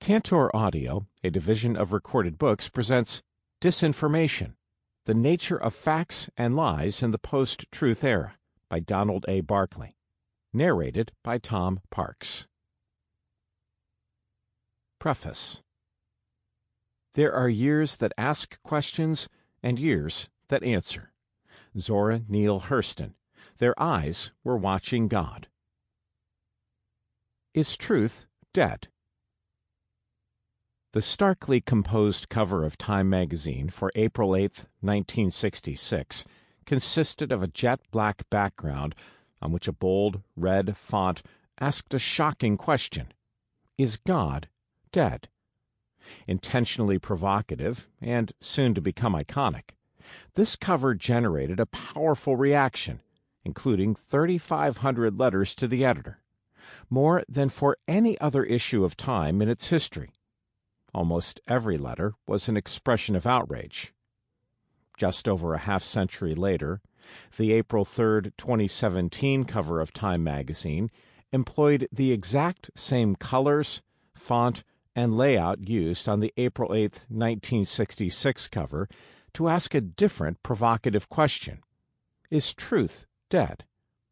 Tantor Audio, a division of Recorded Books, presents Disinformation, The Nature of Facts and Lies in the Post-Truth Era by Donald A. Barkley. Narrated by Tom Parks. Preface. There are years that ask questions and years that answer. Zora Neale Hurston. Their eyes were watching God. Is truth dead? The starkly composed cover of Time magazine for April 8, 1966, consisted of a jet-black background on which a bold red font asked a shocking question: Is God dead? Intentionally provocative and soon to become iconic, this cover generated a powerful reaction, including 3,500 letters to the editor, more than for any other issue of Time in its history. Almost every letter was an expression of outrage. Just over a half-century later, the April 3, 2017 cover of Time magazine employed the exact same colors, font, and layout used on the April 8, 1966 cover to ask a different provocative question: Is truth dead?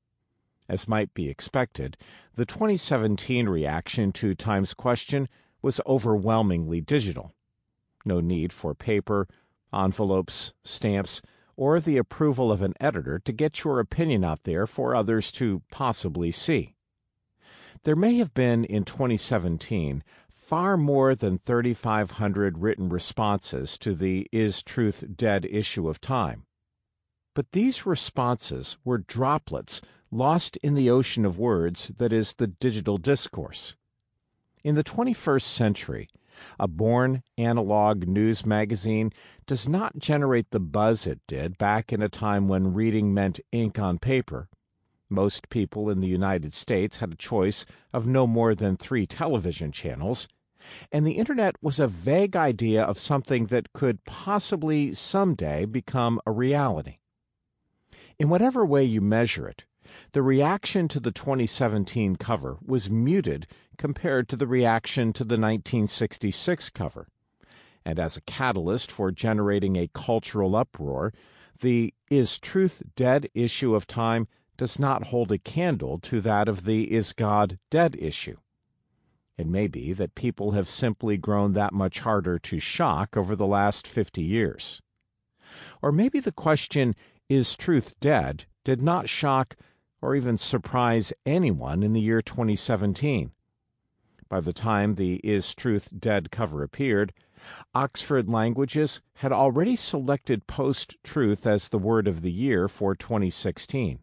As might be expected, the 2017 reaction to Time's question was overwhelmingly digital. No need for paper, envelopes, stamps, or the approval of an editor to get your opinion out there for others to possibly see. There may have been, in 2017, far more than 3,500 written responses to the Is Truth Dead issue of Time. But these responses were droplets lost in the ocean of words that is the digital discourse. In the 21st century, a born analog news magazine does not generate the buzz it did back in a time when reading meant ink on paper. Most people in the United States had a choice of no more than 3 television channels, and the Internet was a vague idea of something that could possibly someday become a reality. In whatever way you measure it, the reaction to the 2017 cover was muted compared to the reaction to the 1966 cover. And as a catalyst for generating a cultural uproar, the Is Truth Dead issue of Time does not hold a candle to that of the Is God Dead issue. It may be that people have simply grown that much harder to shock over the last 50 years. Or maybe the question, Is truth dead, did not shock or even surprise anyone in the year 2017. By the time the Is Truth Dead cover appeared, Oxford Languages had already selected post-truth as the word of the year for 2016.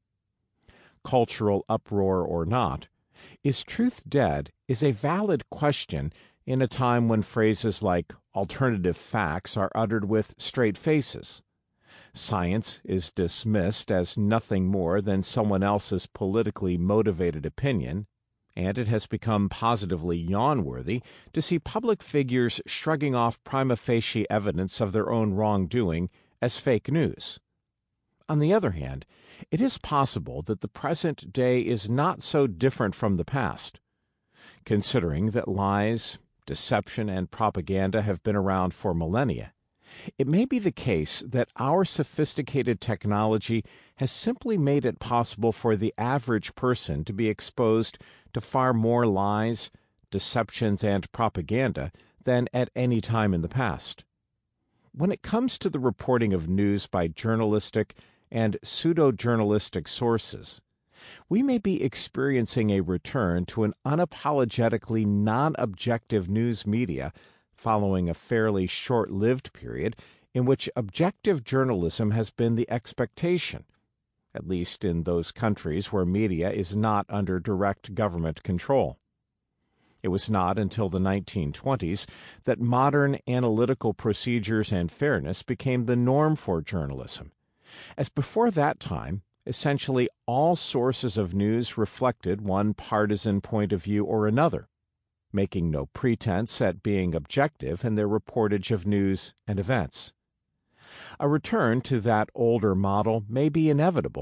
Cultural uproar or not, Is truth dead is a valid question in a time when phrases like alternative facts are uttered with straight faces. Science is dismissed as nothing more than someone else's politically motivated opinion, and it has become positively yawn-worthy to see public figures shrugging off prima facie evidence of their own wrongdoing as fake news. On the other hand, it is possible that the present day is not so different from the past. Considering that lies, deception, and propaganda have been around for millennia, it may be the case that our sophisticated technology has simply made it possible for the average person to be exposed to far more lies, deceptions, and propaganda than at any time in the past. When it comes to the reporting of news by journalistic and pseudo-journalistic sources, we may be experiencing a return to an unapologetically non-objective news media following a fairly short-lived period in which objective journalism has been the expectation, at least in those countries where media is not under direct government control. It was not until the 1920s that modern analytical procedures and fairness became the norm for journalism, as before that time, essentially all sources of news reflected one partisan point of view or another, making no pretense at being objective in their reportage of news and events. A return to that older model may be inevitable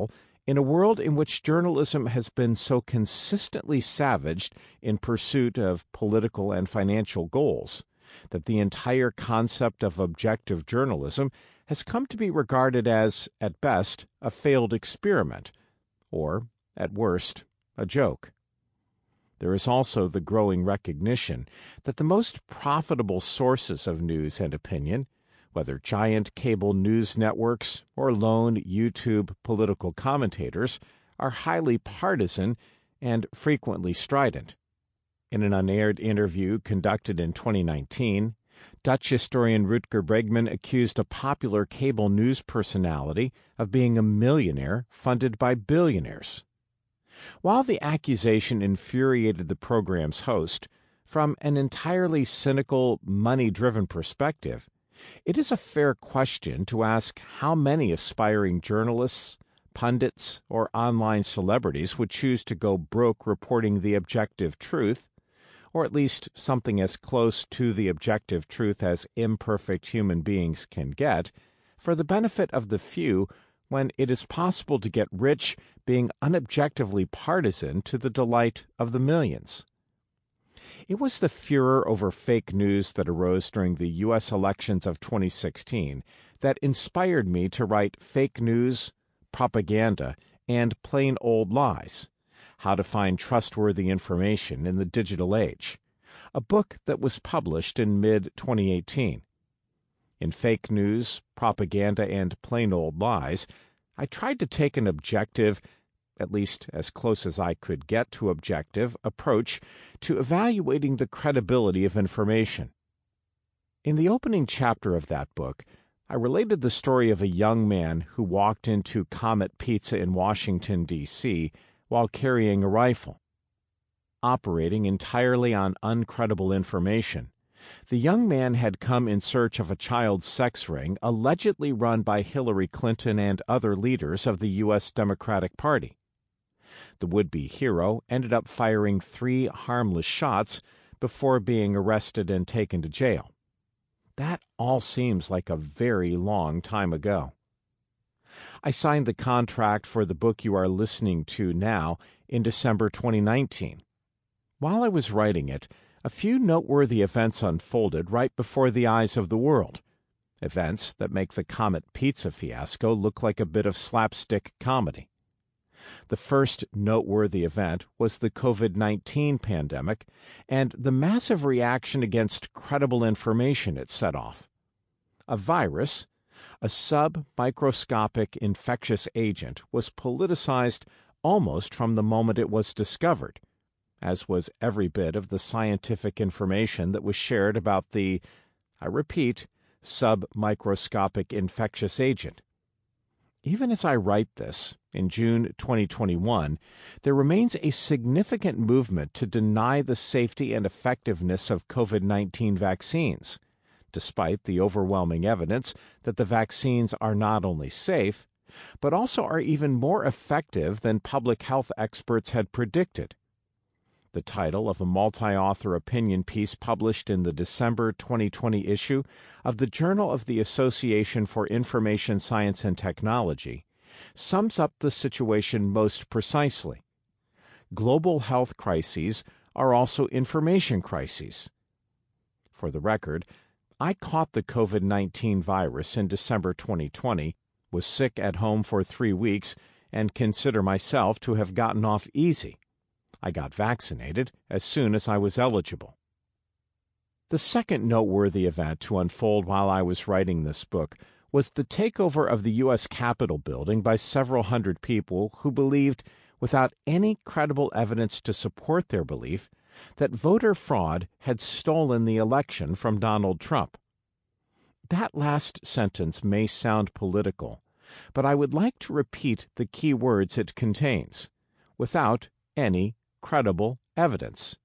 In a world in which journalism has been so consistently savaged in pursuit of political and financial goals, that the entire concept of objective journalism has come to be regarded as, at best, a failed experiment, or, at worst, a joke. There is also the growing recognition that the most profitable sources of news and opinion, whether giant cable news networks or lone YouTube political commentators, are highly partisan and frequently strident. In an unaired interview conducted in 2019, Dutch historian Rutger Bregman accused a popular cable news personality of being a millionaire funded by billionaires. While the accusation infuriated the program's host, from an entirely cynical, money-driven perspective, it is a fair question to ask how many aspiring journalists, pundits, or online celebrities would choose to go broke reporting the objective truth, or at least something as close to the objective truth as imperfect human beings can get, for the benefit of the few when it is possible to get rich being unobjectively partisan to the delight of the millions. It was the furor over fake news that arose during the U.S. elections of 2016 that inspired me to write Fake News, Propaganda, and Plain Old Lies: How to Find Trustworthy Information in the Digital Age, a book that was published in mid-2018. In Fake News, Propaganda, and Plain Old Lies, I tried to take an objective, at least as close as I could get to objective, approach to evaluating the credibility of information. In the opening chapter of that book, I related the story of a young man who walked into Comet Pizza in Washington, D.C., while carrying a rifle. Operating entirely on uncredible information, the young man had come in search of a child sex ring allegedly run by Hillary Clinton and other leaders of the U.S. Democratic Party. The would-be hero ended up firing 3 harmless shots before being arrested and taken to jail. That all seems like a very long time ago. I signed the contract for the book you are listening to now in December 2019. While I was writing it, a few noteworthy events unfolded right before the eyes of the world, events that make the Comet Pizza fiasco look like a bit of slapstick comedy. The first noteworthy event was the COVID-19 pandemic and the massive reaction against credible information it set off. A virus, a submicroscopic infectious agent, was politicized almost from the moment it was discovered, as was every bit of the scientific information that was shared about the, I repeat, submicroscopic infectious agent. Even as I write this, in June 2021, there remains a significant movement to deny the safety and effectiveness of COVID-19 vaccines, despite the overwhelming evidence that the vaccines are not only safe, but also are even more effective than public health experts had predicted. The title of a multi-author opinion piece published in the December 2020 issue of the Journal of the Association for Information Science and Technology sums up the situation most precisely. Global health crises are also information crises. For the record, I caught the COVID-19 virus in December 2020, was sick at home for 3 weeks, and consider myself to have gotten off easy. I got vaccinated as soon as I was eligible. The second noteworthy event to unfold while I was writing this book was the takeover of the U.S. Capitol building by several hundred people who believed, without any credible evidence to support their belief, that voter fraud had stolen the election from Donald Trump. That last sentence may sound political, but I would like to repeat the key words it contains: without any credible evidence.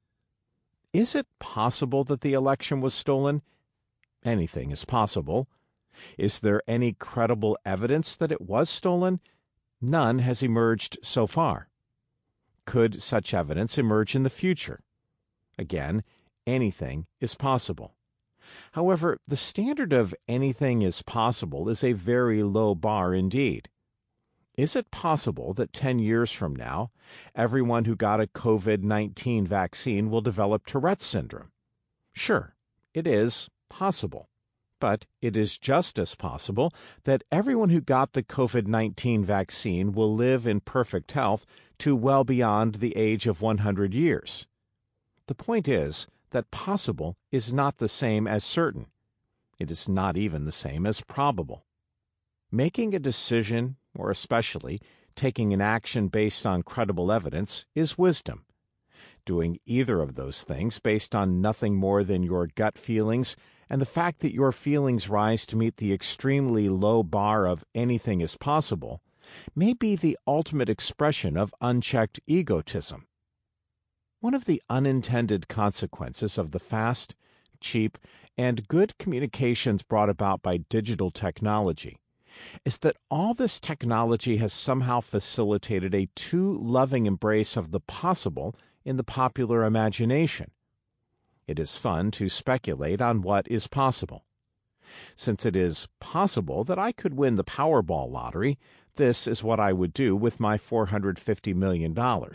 Is it possible that the election was stolen? Anything is possible. Is there any credible evidence that it was stolen? None has emerged so far. Could such evidence emerge in the future? Again, anything is possible. However, the standard of anything is possible is a very low bar indeed. Is it possible that 10 years from now, everyone who got a COVID-19 vaccine will develop Tourette's syndrome? Sure, it is possible. But it is just as possible that everyone who got the COVID-19 vaccine will live in perfect health to well beyond the age of 100 years. The point is that possible is not the same as certain. It is not even the same as probable. Making a decision, or especially taking an action based on credible evidence, is wisdom. Doing either of those things based on nothing more than your gut feelings and the fact that your feelings rise to meet the extremely low bar of anything is possible may be the ultimate expression of unchecked egotism. One of the unintended consequences of the fast, cheap, and good communications brought about by digital technology is that all this technology has somehow facilitated a too loving embrace of the possible in the popular imagination. It is fun to speculate on what is possible. Since it is possible that I could win the Powerball lottery, this is what I would do with my $450 million.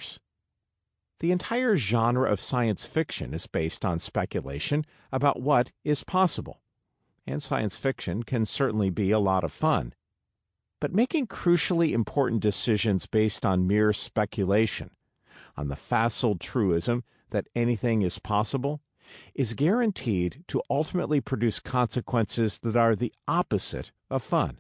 The entire genre of science fiction is based on speculation about what is possible, and science fiction can certainly be a lot of fun. But making crucially important decisions based on mere speculation, on the facile truism that anything is possible, is guaranteed to ultimately produce consequences that are the opposite of fun.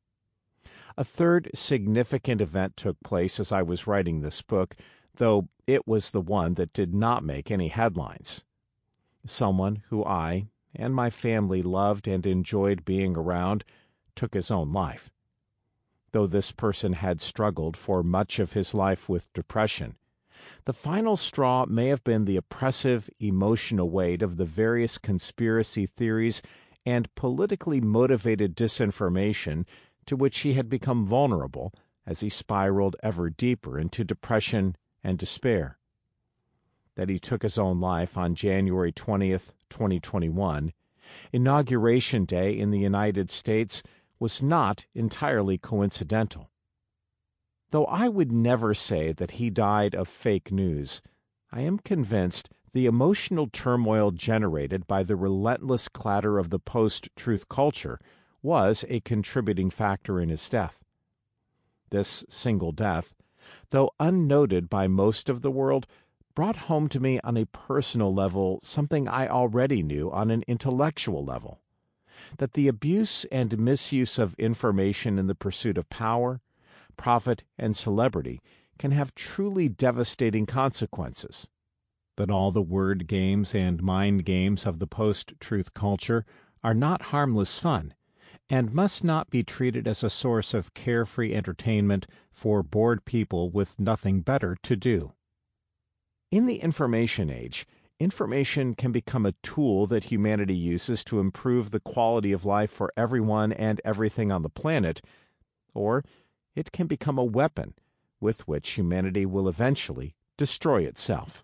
A third significant event took place as I was writing this book, though it was the one that did not make any headlines. Someone who I and my family loved and enjoyed being around took his own life. Though this person had struggled for much of his life with depression, the final straw may have been the oppressive emotional weight of the various conspiracy theories and politically motivated disinformation to which he had become vulnerable as he spiraled ever deeper into depression and despair. That he took his own life on January 20th, 2021, Inauguration Day in the United States, was not entirely coincidental. Though I would never say that he died of fake news, I am convinced the emotional turmoil generated by the relentless clatter of the post-truth culture was a contributing factor in his death. This single death, though unnoted by most of the world, brought home to me on a personal level something I already knew on an intellectual level, that the abuse and misuse of information in the pursuit of power, profit, and celebrity can have truly devastating consequences, that all the word games and mind games of the post-truth culture are not harmless fun, and must not be treated as a source of carefree entertainment for bored people with nothing better to do. In the information age, information can become a tool that humanity uses to improve the quality of life for everyone and everything on the planet, or it can become a weapon with which humanity will eventually destroy itself.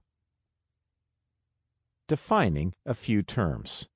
Defining a few terms.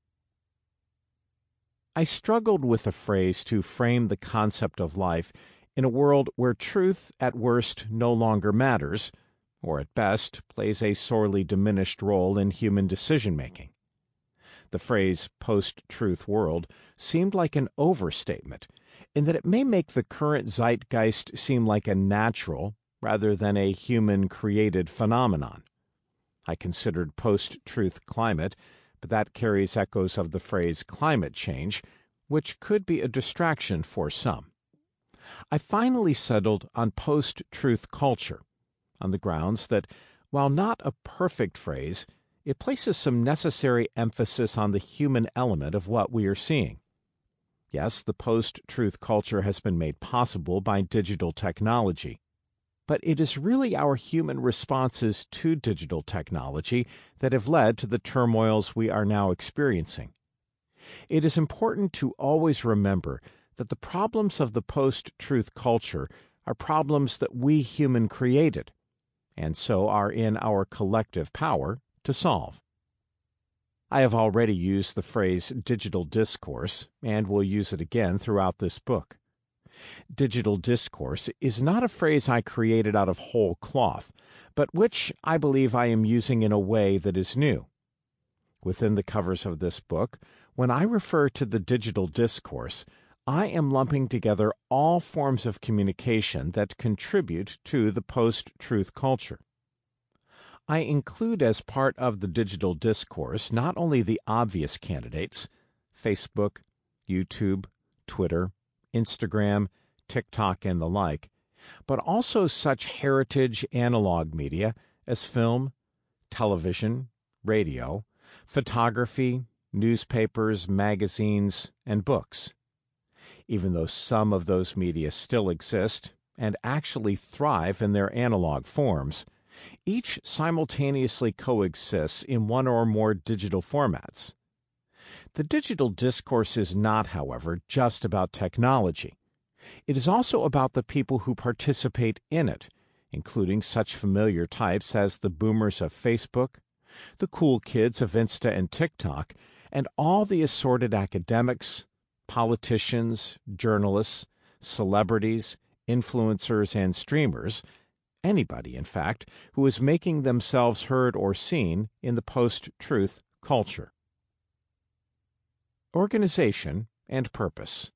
I struggled with a phrase to frame the concept of life in a world where truth at worst no longer matters, or at best plays a sorely diminished role in human decision-making. The phrase post-truth world seemed like an overstatement, in that it may make the current zeitgeist seem like a natural rather than a human-created phenomenon. I considered post-truth climate, but that carries echoes of the phrase climate change, which could be a distraction for some. I finally settled on post-truth culture, on the grounds that, while not a perfect phrase, it places some necessary emphasis on the human element of what we are seeing. Yes, the post-truth culture has been made possible by digital technology, but it is really our human responses to digital technology that have led to the turmoils we are now experiencing. It is important to always remember that the problems of the post-truth culture are problems that we human created, and so are in our collective power to solve. I have already used the phrase digital discourse, and will use it again throughout this book. Digital discourse is not a phrase I created out of whole cloth, but which I believe I am using in a way that is new. Within the covers of this book, when I refer to the digital discourse, I am lumping together all forms of communication that contribute to the post-truth culture. I include as part of the digital discourse not only the obvious candidates, Facebook, YouTube, Twitter, Instagram, TikTok, and the like, but also such heritage analog media as film, television, radio, photography, newspapers, magazines, and books. Even though some of those media still exist and actually thrive in their analog forms, each simultaneously coexists in one or more digital formats. The digital discourse is not, however, just about technology. It is also about the people who participate in it, including such familiar types as the boomers of Facebook, the cool kids of Insta and TikTok, and all the assorted academics, politicians, journalists, celebrities, influencers, and streamers, anybody, in fact, who is making themselves heard or seen in the post-truth culture. Organization and purpose.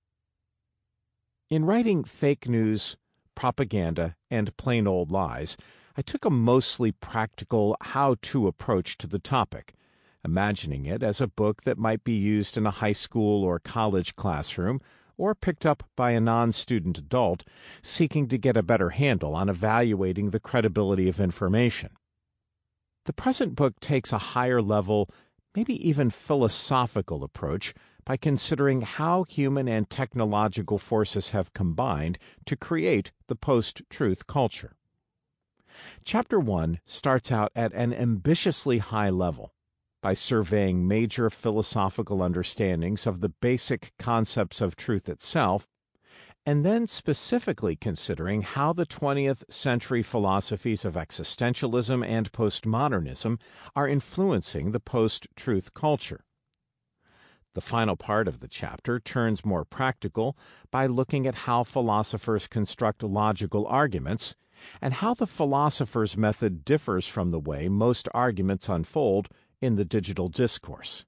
In writing Fake News, Propaganda, and Plain Old Lies, I took a mostly practical how-to approach to the topic, imagining it as a book that might be used in a high school or college classroom or picked up by a non-student adult seeking to get a better handle on evaluating the credibility of information. The present book takes a higher level, maybe even philosophical approach by considering how human and technological forces have combined to create the post-truth culture. Chapter 1 starts out at an ambitiously high level by surveying major philosophical understandings of the basic concepts of truth itself, and then specifically considering how the 20th century philosophies of existentialism and postmodernism are influencing the post-truth culture. The final part of the chapter turns more practical by looking at how philosophers construct logical arguments and how the philosopher's method differs from the way most arguments unfold in the digital discourse.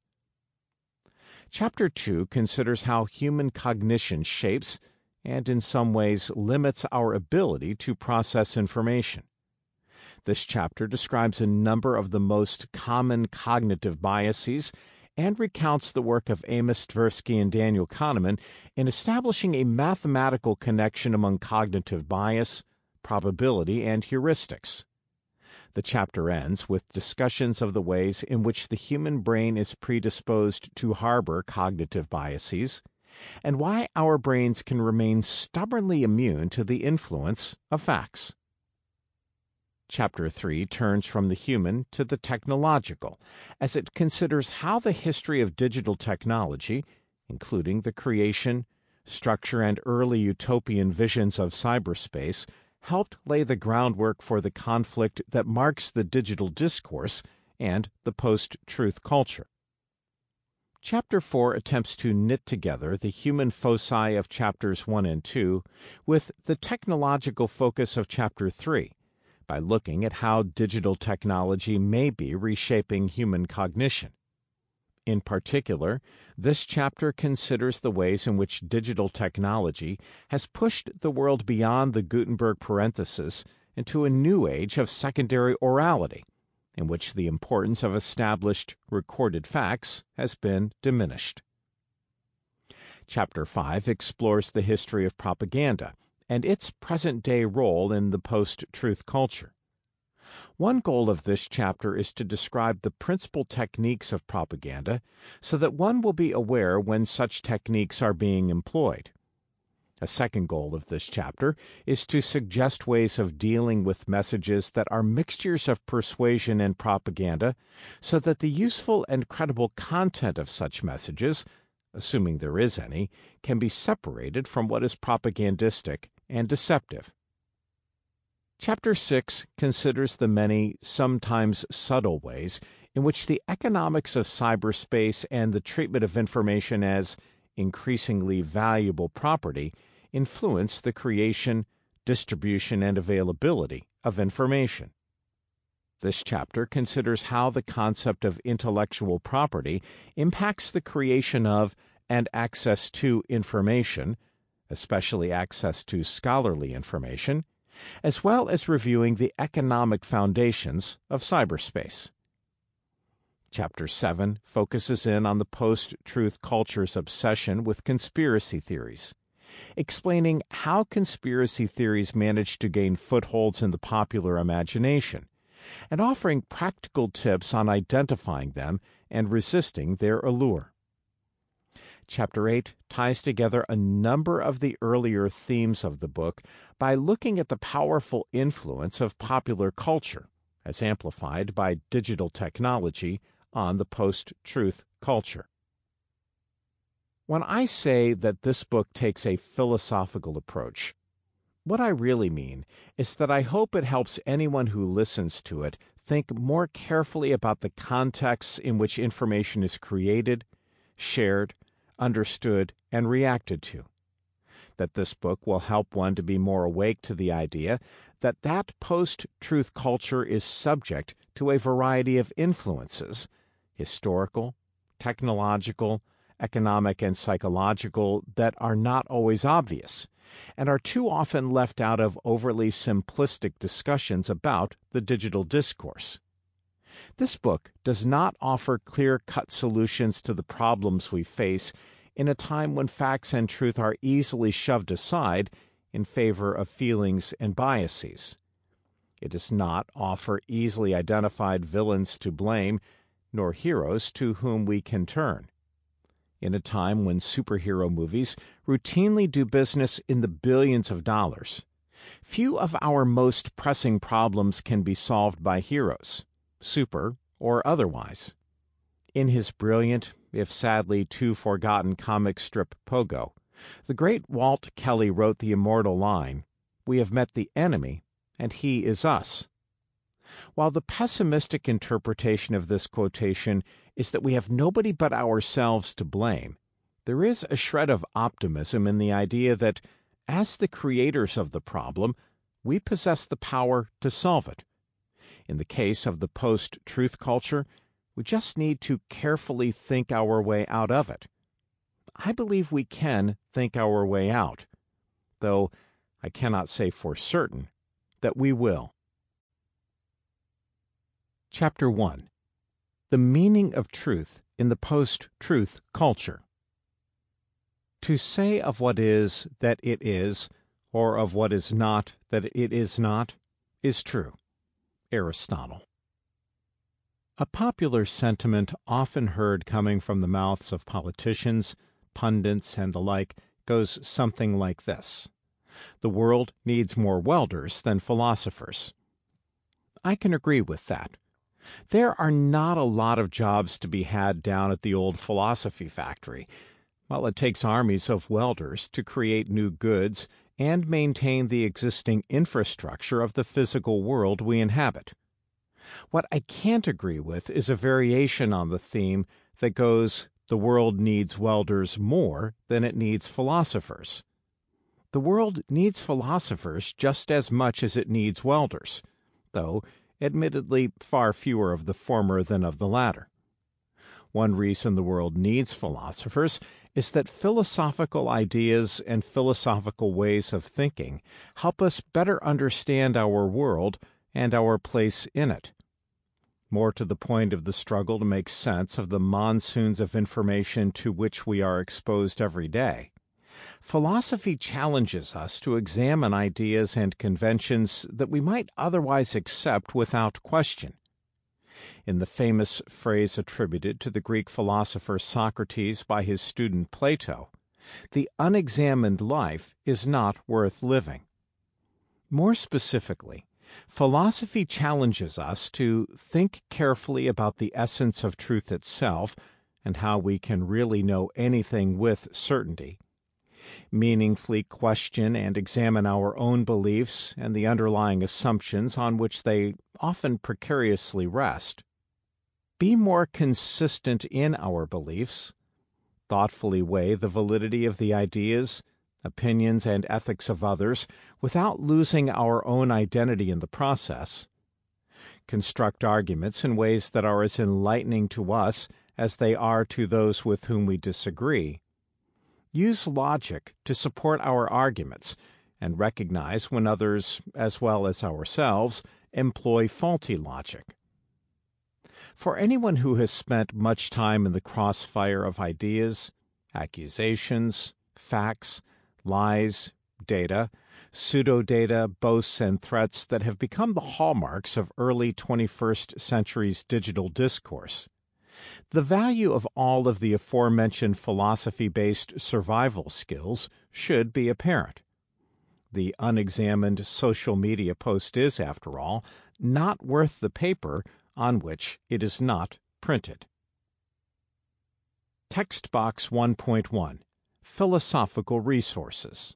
Chapter 2 considers how human cognition shapes and in some ways limits our ability to process information. This chapter describes a number of the most common cognitive biases and recounts the work of Amos Tversky and Daniel Kahneman in establishing a mathematical connection among cognitive bias, probability, and heuristics. The chapter ends with discussions of the ways in which the human brain is predisposed to harbor cognitive biases, and why our brains can remain stubbornly immune to the influence of facts. Chapter 3 turns from the human to the technological, as it considers how the history of digital technology, including the creation, structure, and early utopian visions of cyberspace, helped lay the groundwork for the conflict that marks the digital discourse and the post-truth culture. Chapter 4 attempts to knit together the human foci of Chapters 1 and 2 with the technological focus of Chapter 3, by looking at how digital technology may be reshaping human cognition. In particular, this chapter considers the ways in which digital technology has pushed the world beyond the Gutenberg parenthesis into a new age of secondary orality, in which the importance of established recorded facts has been diminished. Chapter 5 explores the history of propaganda and its present-day role in the post-truth culture. One goal of this chapter is to describe the principal techniques of propaganda so that one will be aware when such techniques are being employed. A second goal of this chapter is to suggest ways of dealing with messages that are mixtures of persuasion and propaganda so that the useful and credible content of such messages, assuming there is any, can be separated from what is propagandistic and deceptive. Chapter 6 considers the many, sometimes subtle ways in which the economics of cyberspace and the treatment of information as increasingly valuable property influence the creation, distribution, and availability of information. This chapter considers how the concept of intellectual property impacts the creation of and access to information, especially access to scholarly information, as well as reviewing the economic foundations of cyberspace. Chapter 7 focuses in on the post-truth culture's obsession with conspiracy theories, explaining how conspiracy theories manage to gain footholds in the popular imagination, and offering practical tips on identifying them and resisting their allure. Chapter 8 ties together a number of the earlier themes of the book by looking at the powerful influence of popular culture, as amplified by digital technology, on the post-truth culture. When I say that this book takes a philosophical approach, what I really mean is that I hope it helps anyone who listens to it think more carefully about the contexts in which information is created, shared, understood, and reacted to. That this book will help one to be more awake to the idea that post-truth culture is subject to a variety of influences, historical, technological, economic, and psychological, that are not always obvious, and are too often left out of overly simplistic discussions about the digital discourse. This book does not offer clear-cut solutions to the problems we face in a time when facts and truth are easily shoved aside in favor of feelings and biases. It does not offer easily identified villains to blame, nor heroes to whom we can turn. In a time when superhero movies routinely do business in the billions of dollars, few of our most pressing problems can be solved by heroes, super or otherwise. In his brilliant, if sadly too forgotten comic strip Pogo, the great Walt Kelly wrote the immortal line, "We have met the enemy, and he is us." While the pessimistic interpretation of this quotation is that we have nobody but ourselves to blame, there is a shred of optimism in the idea that, as the creators of the problem, we possess the power to solve it. In the case of the post-truth culture, we just need to carefully think our way out of it. I believe we can think our way out, though I cannot say for certain that we will. Chapter 1. The Meaning of Truth in the Post-Truth Culture. To say of what is that it is, or of what is not that it is not, is true. Aristotle. A popular sentiment often heard coming from the mouths of politicians, pundits, and the like goes something like this: the world needs more welders than philosophers. I can agree with that. There are not a lot of jobs to be had down at the old philosophy factory, while it takes armies of welders to create new goods and maintain the existing infrastructure of the physical world we inhabit. What I can't agree with is a variation on the theme that goes, the world needs welders more than it needs philosophers. The world needs philosophers just as much as it needs welders, though admittedly far fewer of the former than of the latter. One reason the world needs philosophers is that philosophical ideas and philosophical ways of thinking help us better understand our world and our place in it. More to the point of the struggle to make sense of the monsoons of information to which we are exposed every day, philosophy challenges us to examine ideas and conventions that we might otherwise accept without question. In the famous phrase attributed to the Greek philosopher Socrates by his student Plato, the unexamined life is not worth living. More specifically, philosophy challenges us to think carefully about the essence of truth itself and how we can really know anything with certainty, meaningfully question and examine our own beliefs and the underlying assumptions on which they often precariously rest, be more consistent in our beliefs, thoughtfully weigh the validity of the ideas, opinions and ethics of others without losing our own identity in the process, construct arguments in ways that are as enlightening to us as they are to those with whom we disagree, use logic to support our arguments, and recognize when others, as well as ourselves, employ faulty logic. For anyone who has spent much time in the crossfire of ideas, accusations, facts, lies, data, pseudodata, boasts, and threats that have become the hallmarks of early 21st century's digital discourse, the value of all of the aforementioned philosophy-based survival skills should be apparent. The unexamined social media post is, after all, not worth the paper on which it is not printed. Text Box 1.1 Philosophical Resources.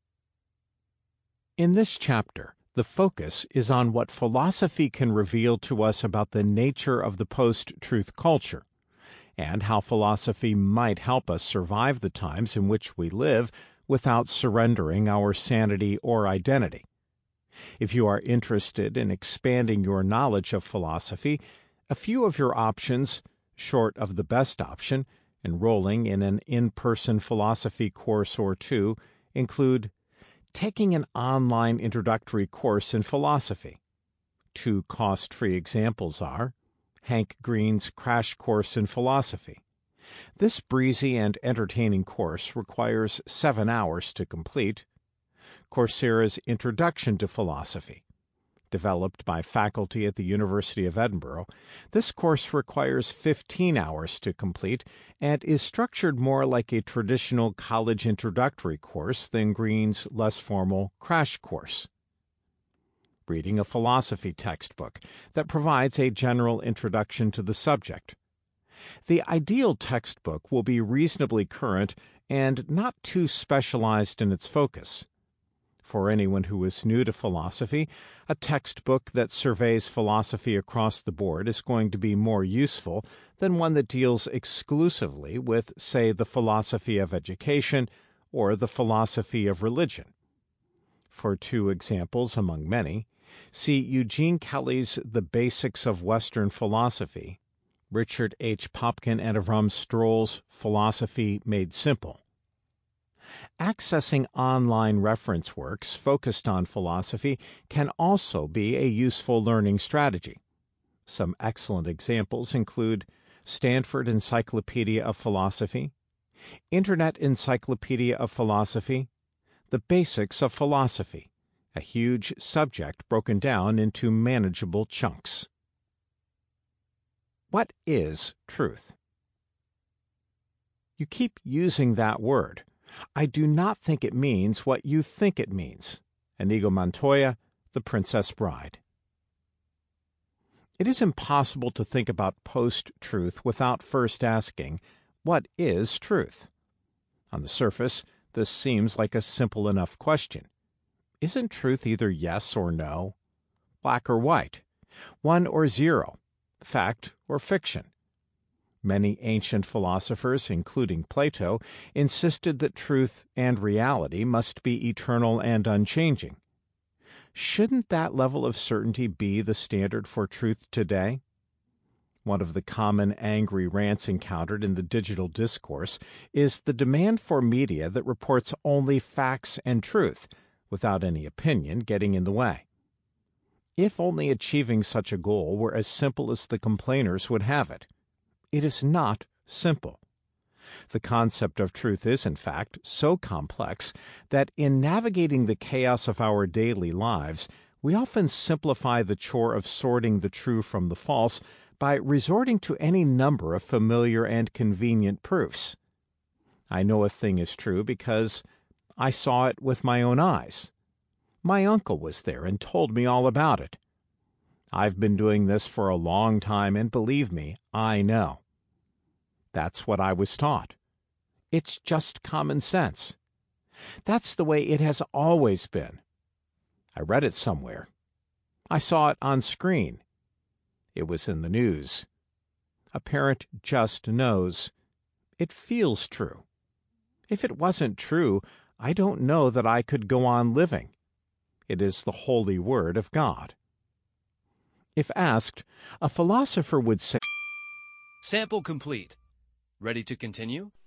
In this chapter, the focus is on what philosophy can reveal to us about the nature of the post-truth culture, and how philosophy might help us survive the times in which we live without surrendering our sanity or identity. If you are interested in expanding your knowledge of philosophy, a few of your options, short of the best option, enrolling in an in-person philosophy course or two, include taking an online introductory course in philosophy. 2 cost-free examples are Hank Green's Crash Course in Philosophy. This breezy and entertaining course requires 7 hours to complete. Coursera's Introduction to Philosophy. Developed by faculty at the University of Edinburgh, this course requires 15 hours to complete and is structured more like a traditional college introductory course than Green's less formal Crash Course. Reading a philosophy textbook that provides a general introduction to the subject. The ideal textbook will be reasonably current and not too specialized in its focus. For anyone who is new to philosophy, a textbook that surveys philosophy across the board is going to be more useful than one that deals exclusively with, say, the philosophy of education or the philosophy of religion. For 2 examples among many, see Eugene Kelly's The Basics of Western Philosophy, Richard H. Popkin and Avram Stroll's Philosophy Made Simple. Accessing online reference works focused on philosophy can also be a useful learning strategy. Some excellent examples include Stanford Encyclopedia of Philosophy, Internet Encyclopedia of Philosophy, The Basics of Philosophy, a huge subject broken down into manageable chunks. What is truth? You keep using that word. I do not think it means what you think it means. Inigo Montoya, The Princess Bride. It is impossible to think about post-truth without first asking, what is truth? On the surface, this seems like a simple enough question. Isn't truth either yes or no? Black or white? 1 or 0? Fact or fiction? Many ancient philosophers, including Plato, insisted that truth and reality must be eternal and unchanging. Shouldn't that level of certainty be the standard for truth today? One of the common angry rants encountered in the digital discourse is the demand for media that reports only facts and truth, without any opinion getting in the way. If only achieving such a goal were as simple as the complainers would have it. It is not simple. The concept of truth is, in fact, so complex that in navigating the chaos of our daily lives, we often simplify the chore of sorting the true from the false by resorting to any number of familiar and convenient proofs. I know a thing is true because I saw it with my own eyes. My uncle was there and told me all about it. I've been doing this for a long time, and believe me, I know. That's what I was taught. It's just common sense. That's the way it has always been. I read it somewhere. I saw it on screen. It was in the news. A parent just knows. It feels true. If it wasn't true, I don't know that I could go on living. It is the holy word of God. If asked, a philosopher would say, Sample complete. Ready to continue?